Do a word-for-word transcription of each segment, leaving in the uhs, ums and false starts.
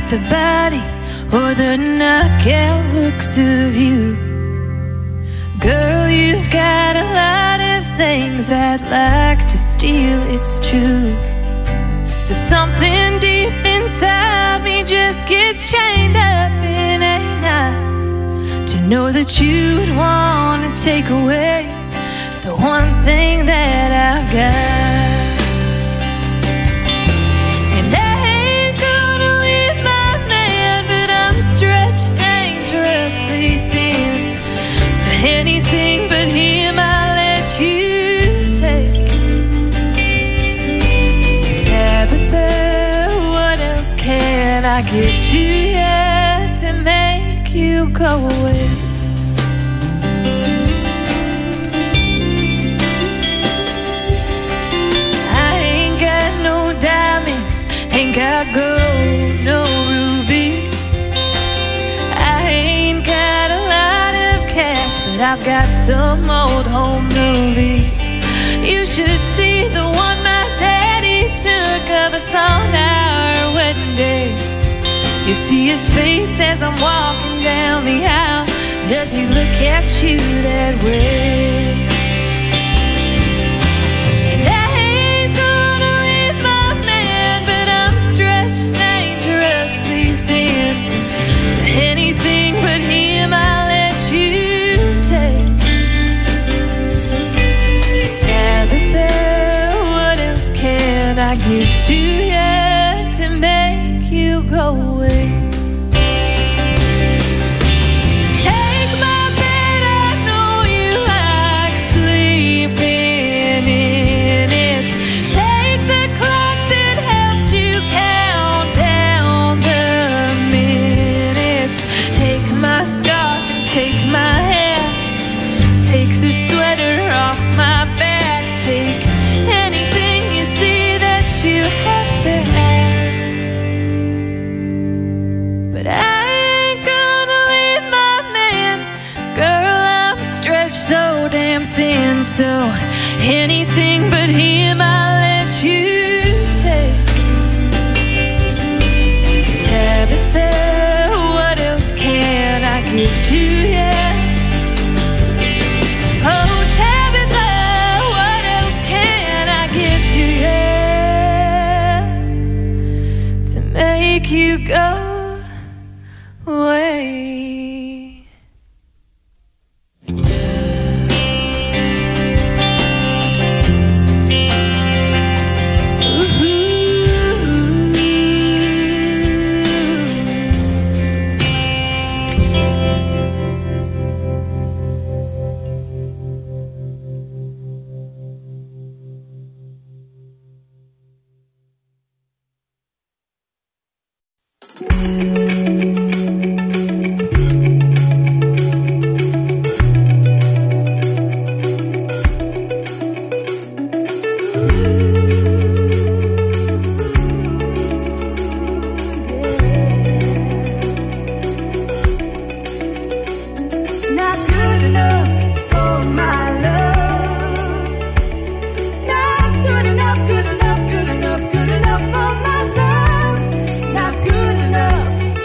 the body or the knockout looks of you. Girl, you've got a lot of things I'd like to steal, it's true. So something deep inside me just gets chained up in a knot, to know that you would want to take away the one thing that I've got. And I ain't gonna leave my man, but I'm stretched dangerously thin. So anything but him I'll let you take. Tabitha, what else can I give to you to make you go away? Ain't got gold, no rubies. I ain't got a lot of cash, but I've got some old home movies. You should see the one my daddy took of us on our wedding day. You see his face as I'm walking down the aisle. Does he look at you that way? Anything but him I'll let you take. Tabitha, what else can I give to you to make you go away? Take my bed, I know you like sleeping in it. Take the clock that helped you count down the minutes. Take my scarf and take my hair. Take the sweater off my back. Take anything you see that you have to have. But I ain't gonna leave my man. Girl, I'm stretched so damn thin. So anything but him I'll let you take. Tabitha, give to you. Oh, Tabitha, what else can I give to you to make you go away? Good enough, good enough for my love. Not good enough.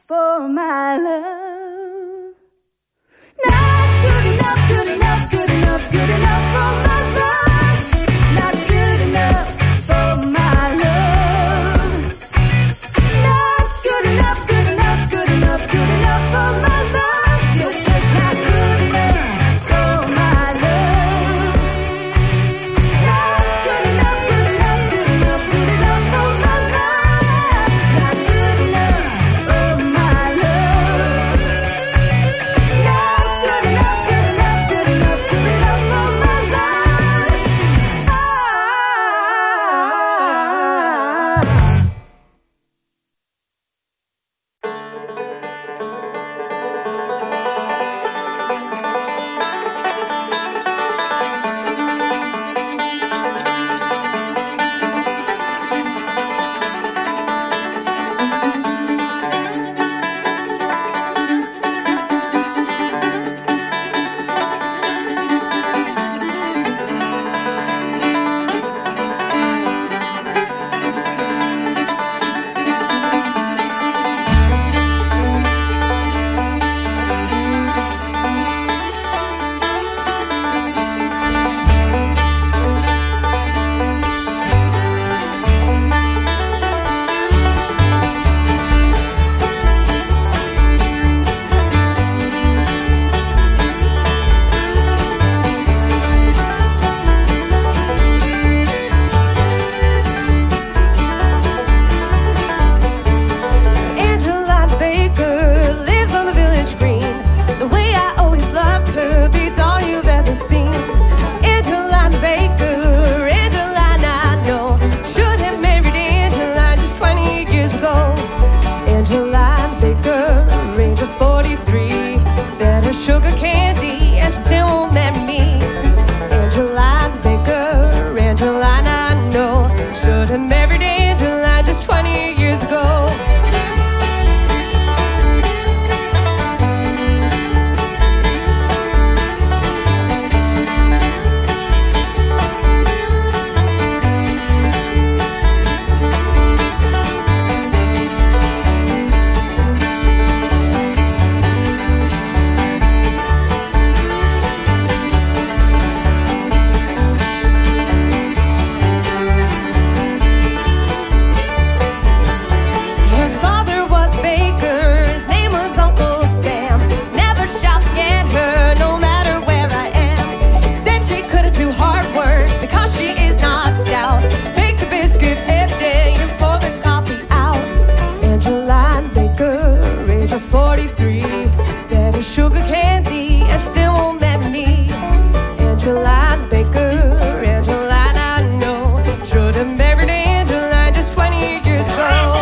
for my love. Not good enough, good enough, good enough, good enough for my love. Not good enough for my love. Not good enough, good enough, good enough, good enough for my love. You're just not good enough for my love. Not good enough, good enough, good enough, good enough for my love. Not good enough for my love. Not good enough, good enough, good enough, good enough for my love. Ah. Angela Baker lives on the village green. The way I always loved her beats all you've ever seen. Angela Baker, Angeline I know, should have married Angeline just twenty years ago. Angela Baker, age of forty-three, fed her sugar candy and she still won't marry me. Angela Baker, Angeline I know, should have married Angeline just twenty years ago. Her father was Baker, his name was Uncle Sam. Never shall forget her, no matter where I am. Said she couldn't do hard work because she is not stout. Bake the biscuits every day and pour the coffee out. Angeline Baker, age of forty-three, fed her sugar candy and she still won't marry me. Angeline Baker, Angeline I know, should have married Angeline just twenty years ago.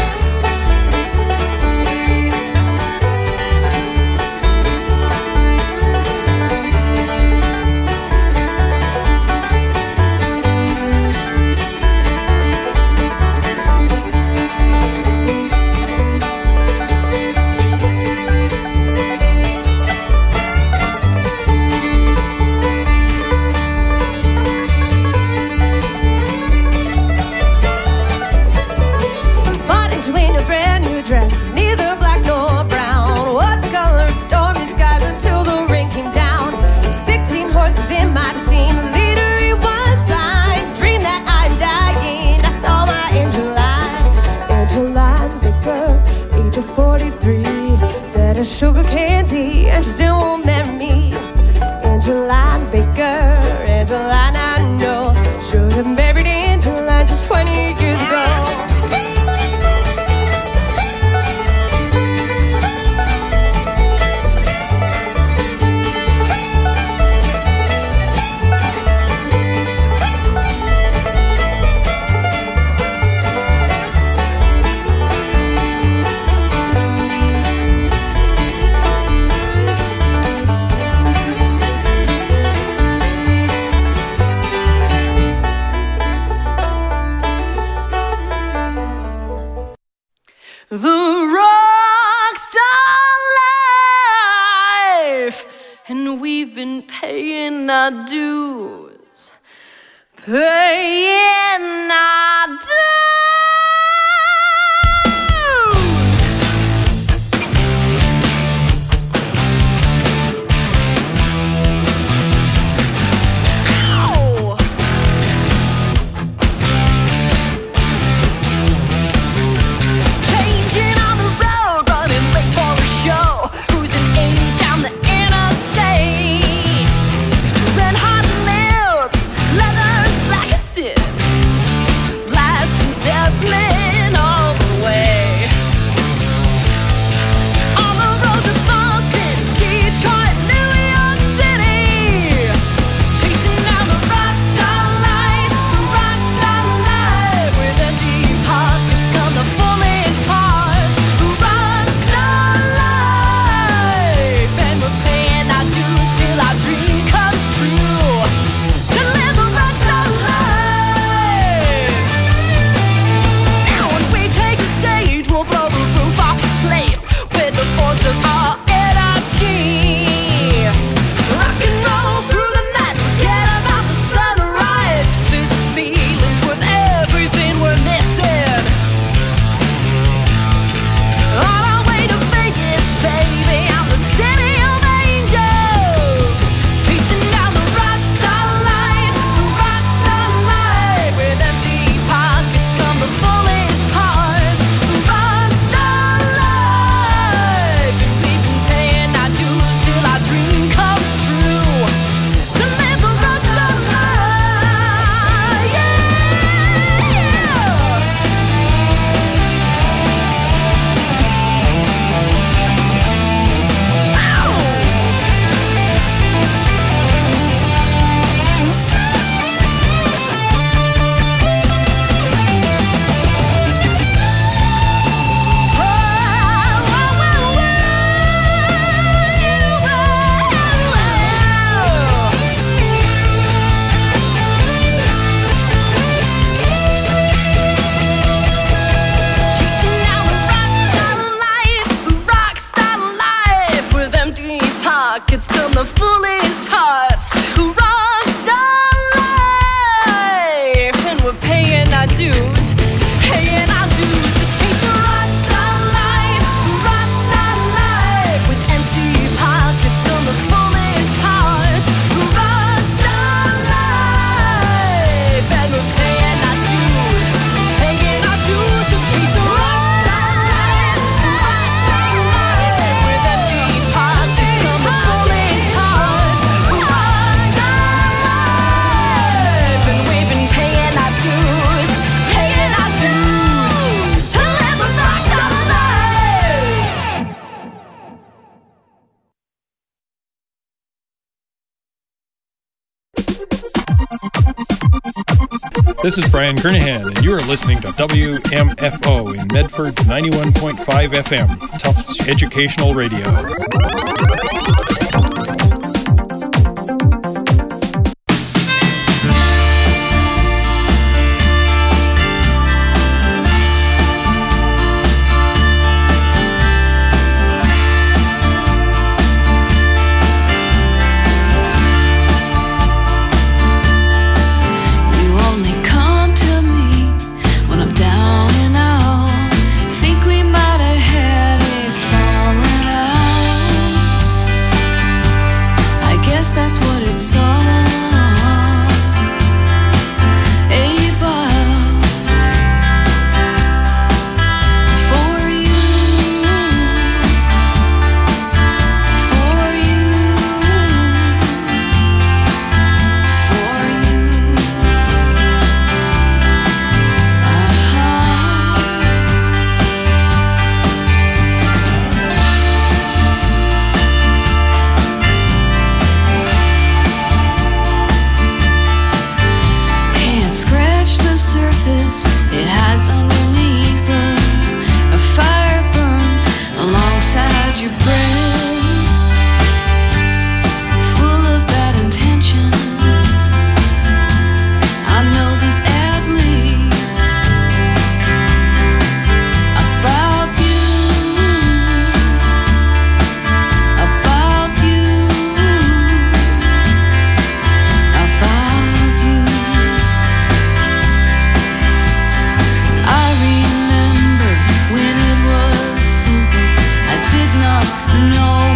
Bought Angelina a brand new dress, neither black nor brown. Was the color of stormy skies until the rain came down. Sixteen horses in my team, the leader he was blind. Dreamed that I'm dying, I saw my Angeline. Angeline Baker, age of forty-three, fed her sugar candy and she still won't marry me. Angeline Baker, Angeline I know, should have married Angeline just twenty years ago. The rock star life, and we've been paying our dues, paying our dues. This is Brian Kernahan, and you are listening to W M F O in Medford's ninety-one point five F M, Tufts Educational Radio. No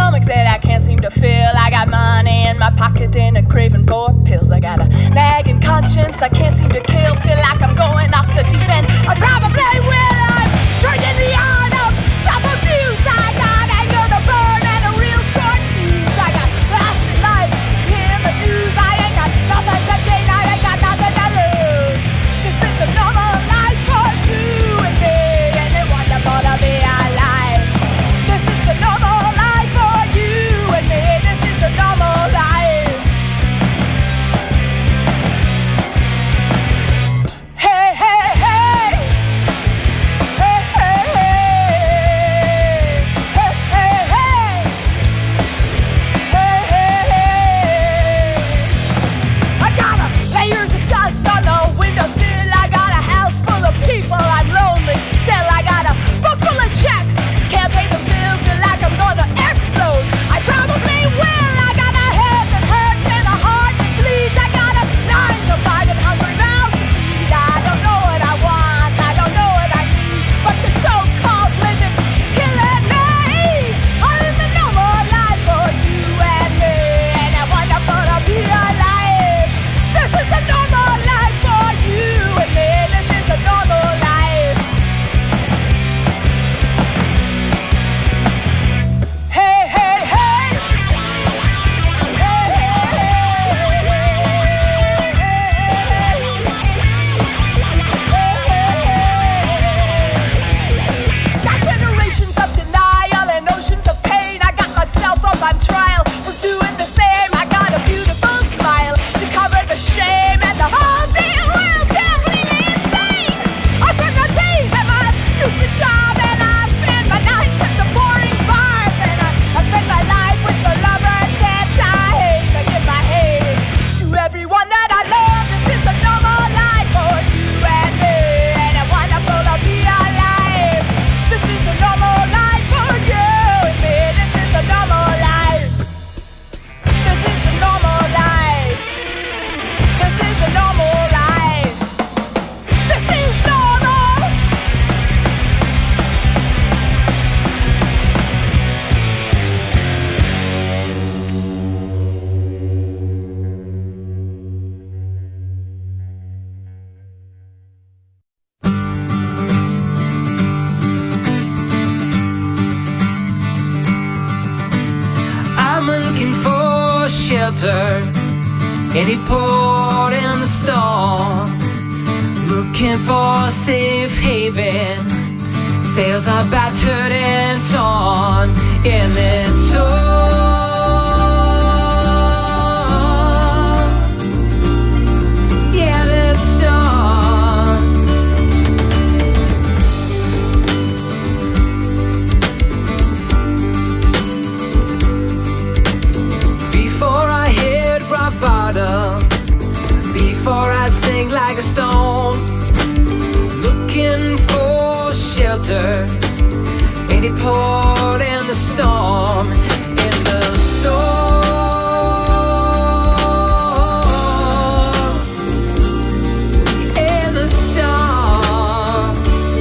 stomach that I can't seem to fill. I got money in my pocket and a craving for pills. I got a nagging conscience I can't seem to kill. Feel like I'm going off the deep end. I probably will. I'm drinking the art of self-abuse. I got anger to burn and a real short fuse. I got lasting life in the news. I ain't got nothing to gain. I ain't got nothing to lose. This is the normal life for you and me, and it's wonderful to be alive. This is the normal life for you and me. This is the normal life. Hey, hey, hey. Hey, hey, hey. Hey, hey, hey. Hey, hey, hey. I got a layers of dust on the windowsill. I got a house full of people. I'm lonely still. I got a book full of checks. Can't pay the bills. Feel like I'm gonna explode. I probably will. I got a head that hurts and a heart that bleeds. I got a nine to five and hungry mouths to feed. I don't know what I want. I don't know what I need. But the so-called living is killing me. I'm in the normal life for you and me, and it's wonderful to be alive. This is the normal life for you and me. This is the normal life. Hey, hey, hey. Hey, hey, hey. Got generations of denial and oceans of pain. I got myself up on trial for doing the same. I got a beautiful smile to cover the shame, and the whole damn world's completely insane. I spend my days at my stupid job, and I spend my nights at the boring bars, and I, I spend my life with the lovers that I hate. I give my hate to everyone that I love. This is the normal life for you and me, and it's wonderful to be alive. This is the normal life for you and me. This is the normal life. This is the normal life. This is the normal life. This is normal. I'm looking for shelter, any port in the storm. Looking for a safe haven. Sails are battered and torn in the torn. Yeah, that's torn. Before I hit rock bottom, before I sink like a stone, looking for shelter, any port in the storm, in the storm, in the storm.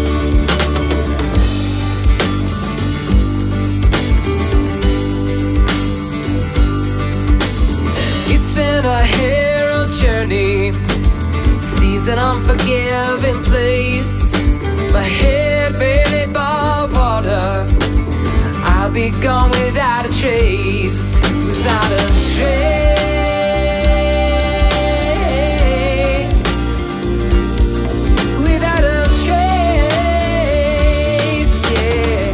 It's been a hero journey, seas an unforgiving place. My head barely above water, I'll be gone without a trace, without a trace, without a trace, yeah.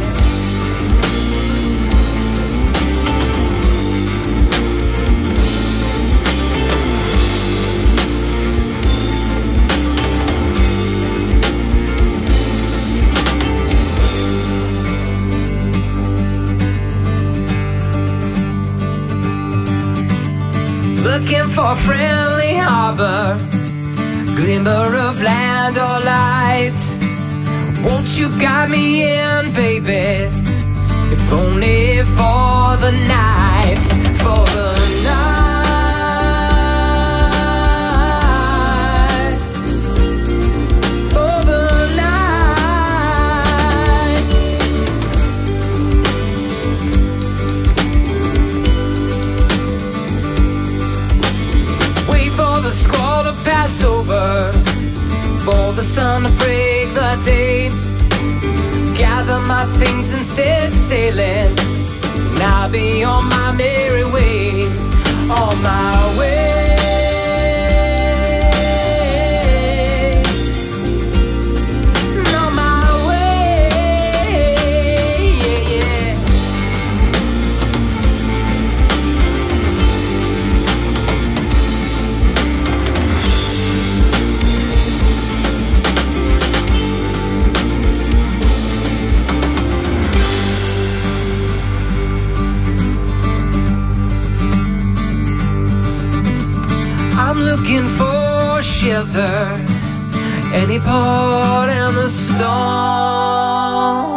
Looking for a friendly harbor, glimmer of land or light. Won't you guide me in, baby? If only for the night, for the night, for the night. for the Passover, for the sun to break the day. Gather my things and set sailing, and I'll be on my merry way, on my way. I'm looking for shelter, any port in the storm.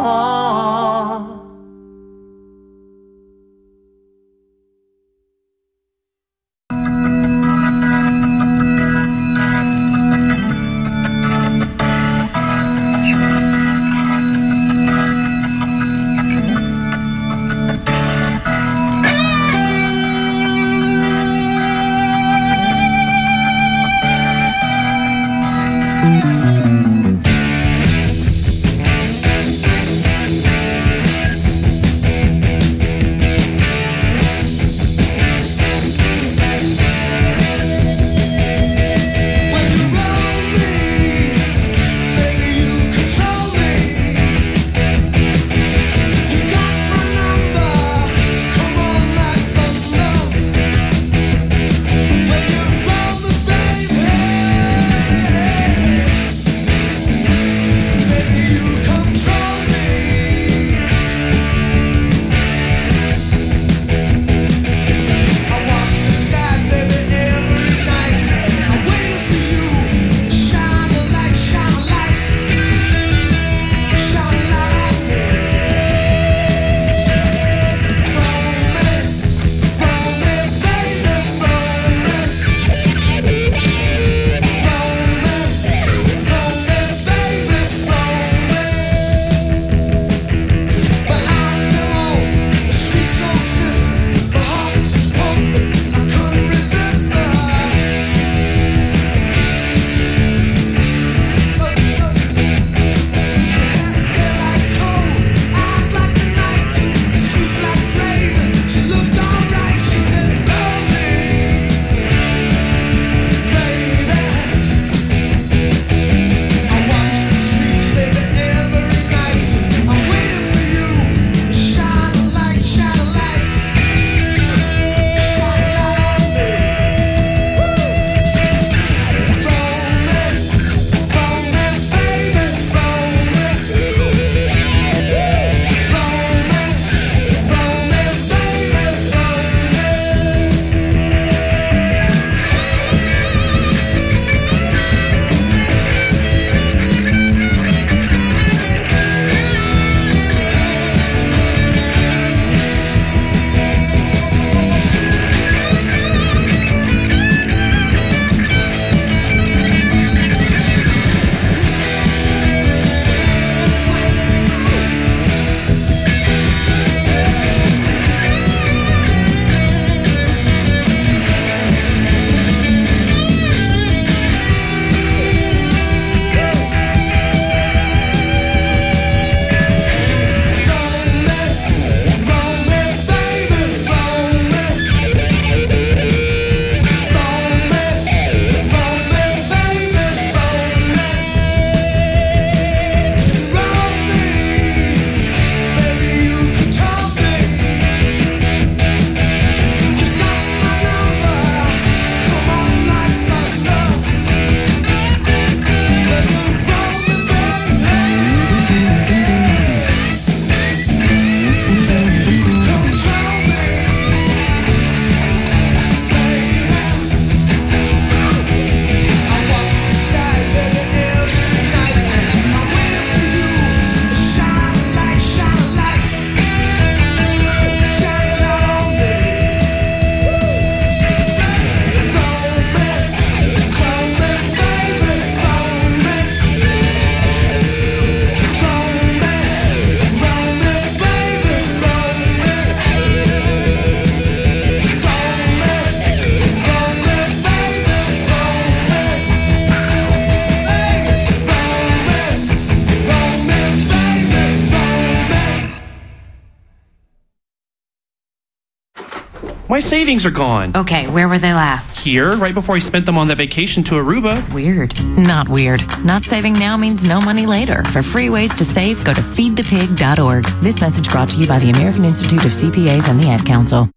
My savings are gone. Okay, where were they last? Here, right before I spent them on the vacation to Aruba. Weird. Not weird. Not saving now means no money later. For free ways to save, go to feed the pig dot org. This message brought to you by the American Institute of C P As and the Ad Council.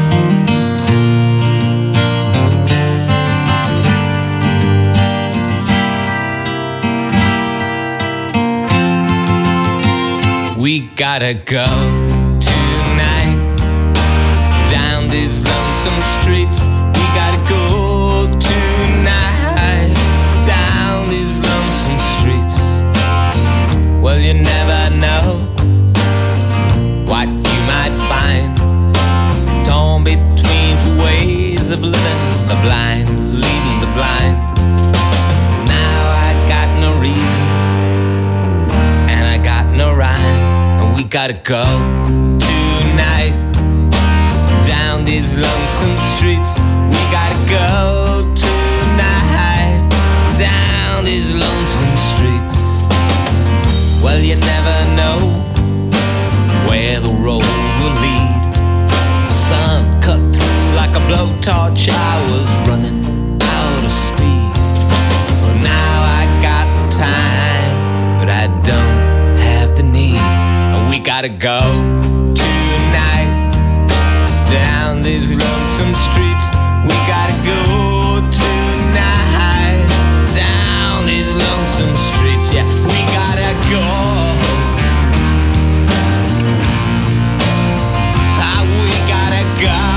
We gotta go tonight down these lonesome streets. We gotta go tonight down these lonesome streets. Well, you never know what you might find torn between two ways of living, the blind leading the blind. Now I got no reason and I got no rhyme. We gotta go tonight down these lonesome streets. We gotta go tonight down these lonesome streets. Well, you never know where the road will lead. The sun cut through like a blowtorch. I was running out of speed. Well, now I got the time, but I don't have the need. We gotta go tonight down these lonesome streets. We gotta go tonight down these lonesome streets. Yeah, we gotta go. Ah, we gotta go.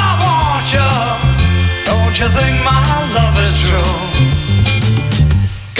you think my love is true?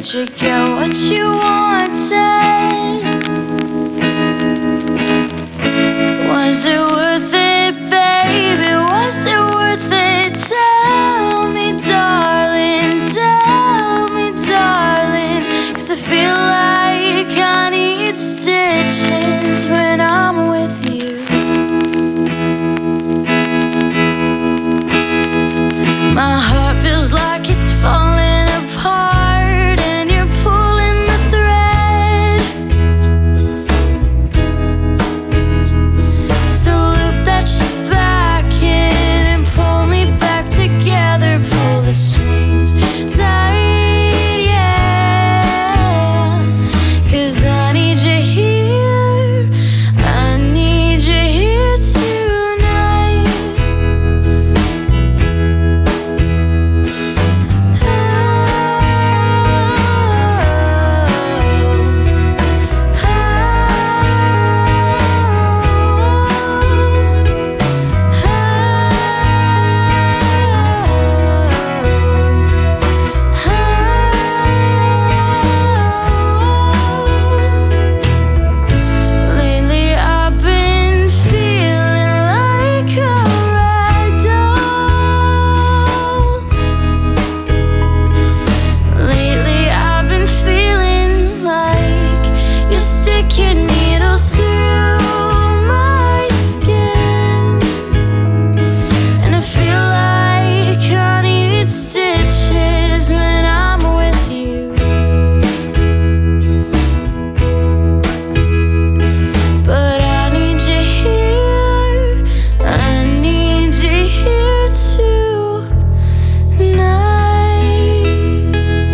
Did you get what you wanted? Was it worth it, baby? Was it worth it? Tell me, darling, tell me, darling. 'Cause I feel like I need stitches when I'm with you. My heart feels like it's falling apart, and you're pulling the thread. So loop that shit back in and pull me back together. Pull the strings tight, yeah. 'Cause I need you here, I need you here tonight. Lately I've been feeling like a rag doll. Lately I've been feeling like you're sticking needles through my skin, and I feel like I need stitches when I'm with you. But I need you here, I need you here tonight.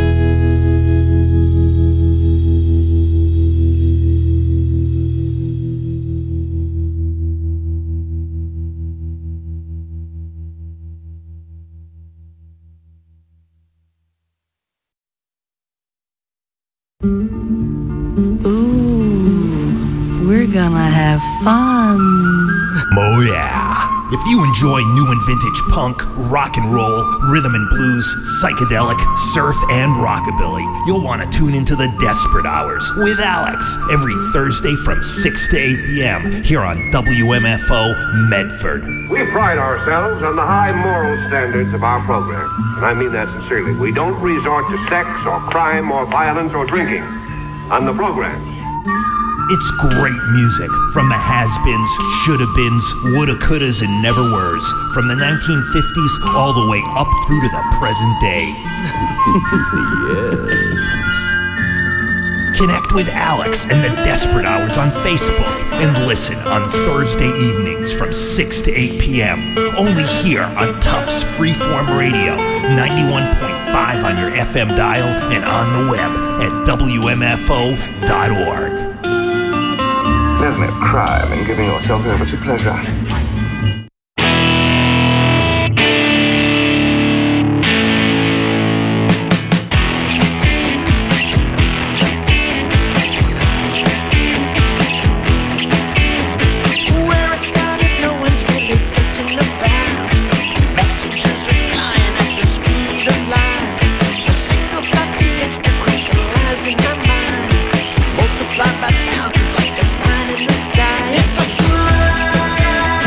Ooh, we're gonna have fun. Oh yeah. If you enjoy new and vintage punk, rock and roll, rhythm and blues, psychedelic, surf, and rockabilly, you'll want to tune into the Desperate Hours with Alex every Thursday from six to eight p.m. here on W M F O Medford. We pride ourselves on the high moral standards of our program, and I mean that sincerely. We don't resort to sex or crime or violence or drinking on the programs. It's great music from the has-beens, shoulda-beens, woulda, couldas, and never-weres, from the nineteen fifties all the way up through to the present day. Yes. Connect with Alex and the Desperate Hours on Facebook and listen on Thursday evenings from six to eight p.m. only here on Tufts Freeform Radio, ninety-one point five on your F M dial and on the web at W M F O dot org. There's no crime in giving yourself over to pleasure. Where it started, no one's really thinking about. Messages are flying at the speed of light. A single thought begins to crystallize in my mind, multiplied by thousands like a sign in the sky. It's a fly.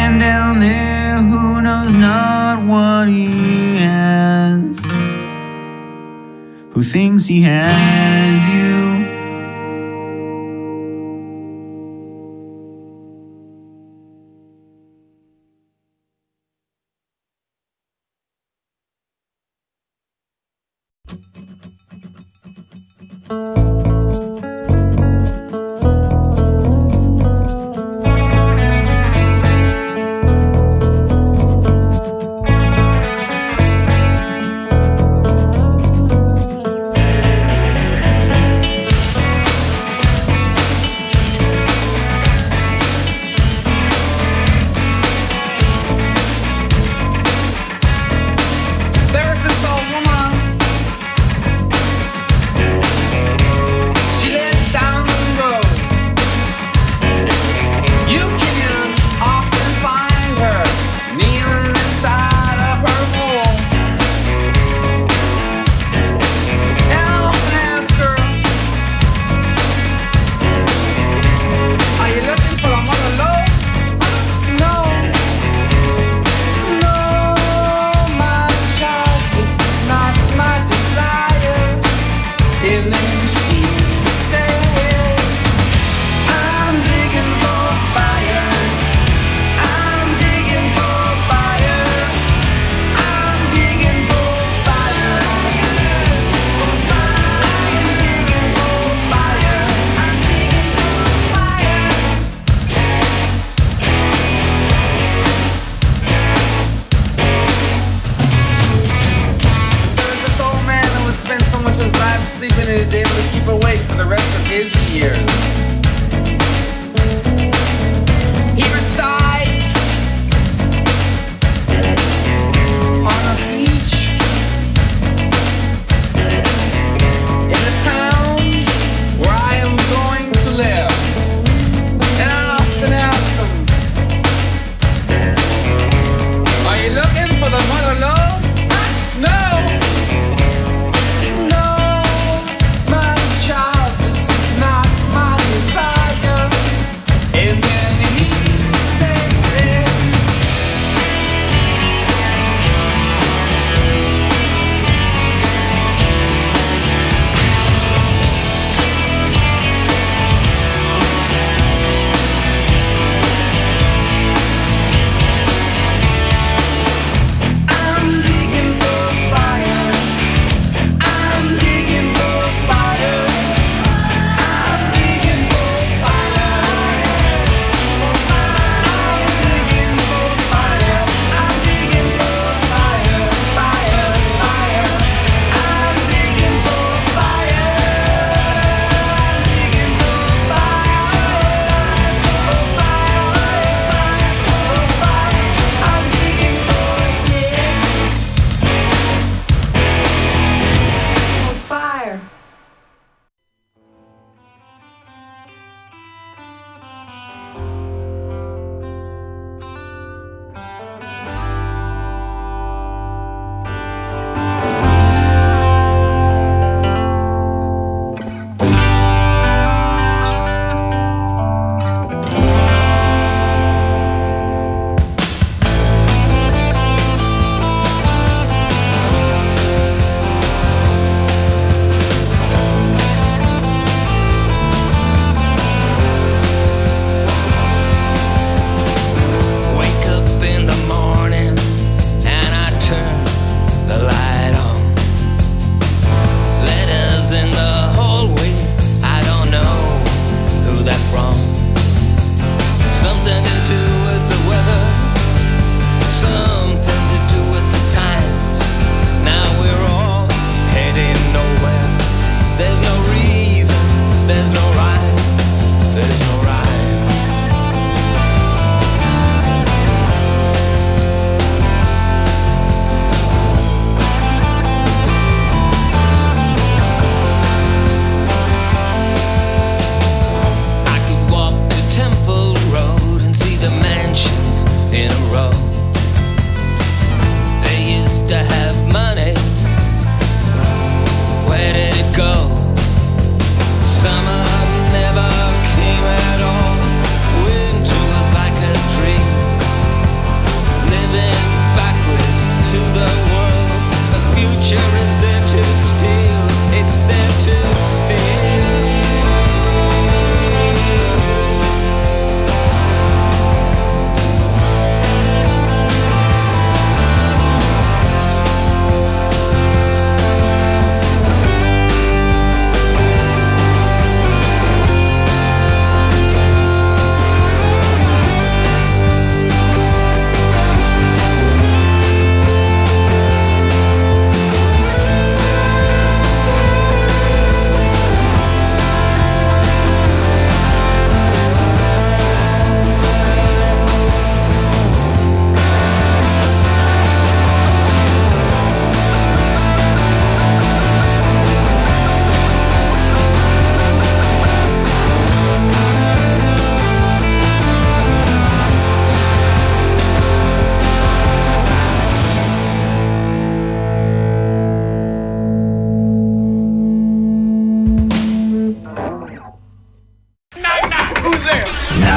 man down there who knows not what he has, who thinks he has you.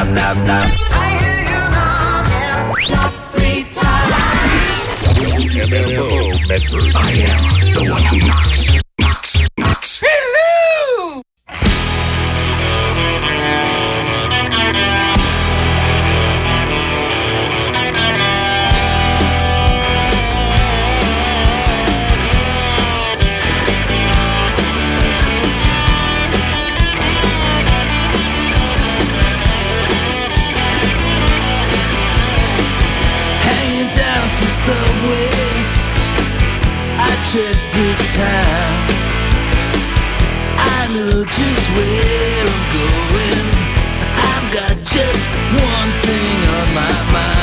knob, knob, knob. I hear you knock three times. W M F O Medford. I am the one who knocks, knocks, knocks. Hello! Hanging down at the subway, I check the time. I know just where I'm going. I've got just one thing on my mind.